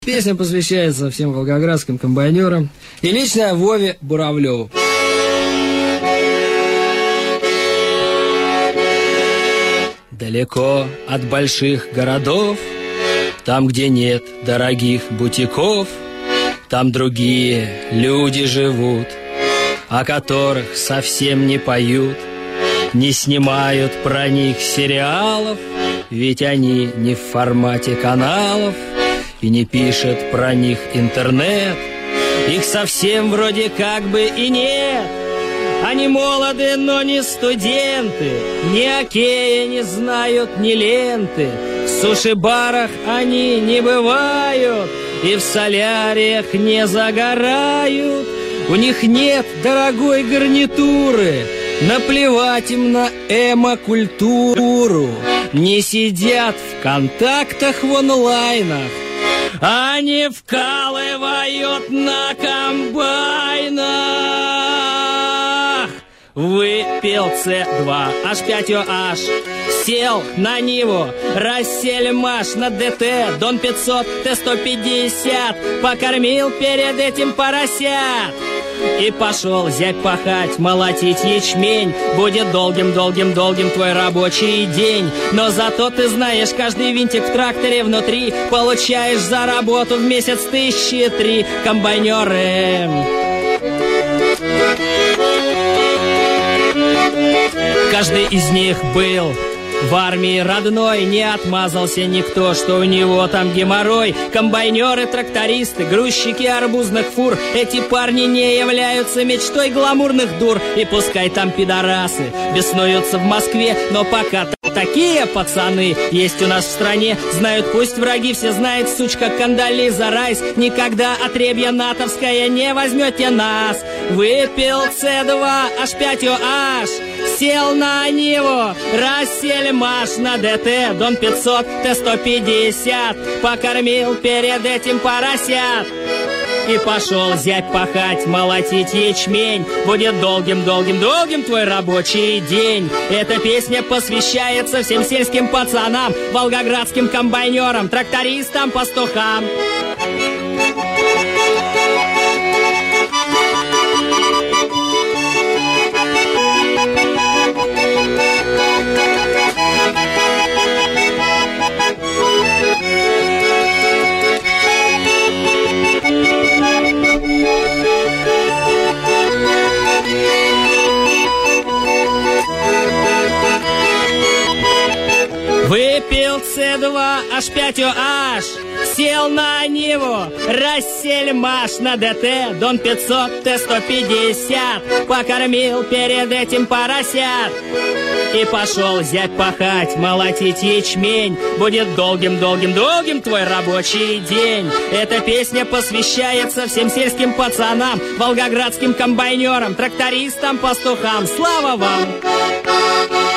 Песня посвящается всем волгоградским комбайнерам и лично Вове Буравлеву. Далеко от больших городов, там, где нет дорогих бутиков, там другие люди живут, о которых совсем не поют, не снимают про них сериалов, ведь они не в формате каналов, и не пишет про них интернет. Их совсем вроде как бы и нет. Они молоды, но не студенты, ни окея не знают, ни ленты. В суши-барах они не бывают и в соляриях не загорают. У них нет дорогой гарнитуры, наплевать им на эмо-культуру. Не сидят в контактах в онлайнах, они вкалывают на комбайнах. Выпил С2H5OH, сел на Ниву, Рассельмаш на ДТ, Дон 500, Т150, покормил перед этим поросят. И пошел зять пахать, молотить ячмень. Будет долгим твой рабочий день. Но зато ты знаешь, каждый винтик в тракторе внутри получаешь за работу в месяц 1003. Комбайнеры. Каждый из них был в армии родной, не отмазался никто, что у него там геморрой. Комбайнеры, трактористы, грузчики арбузных фур, эти парни не являются мечтой гламурных дур. И пускай там пидорасы беснуются в Москве, но пока такие пацаны есть у нас в стране. Знают пусть враги, все знают, сучка Кандализа Райс. Никогда отребье натовское не возьмете нас. Выпил С2H5OH, сел на Ниву, Рассельмаш на ДТ, Дон 500, Т150, покормил перед этим поросят. И пошел зять пахать, молотить ячмень. Будет долгим твой рабочий день. Эта песня посвящается всем сельским пацанам, волгоградским комбайнерам, трактористам, пастухам. Выпил С2H5OH, сел на Ниву, Рассельмаш на ДТ, Дон 500, Т150, покормил перед этим поросят. И пошел зять пахать, молотить ячмень. Будет долгим твой рабочий день. Эта песня посвящается всем сельским пацанам, волгоградским комбайнерам, трактористам, пастухам. Слава вам!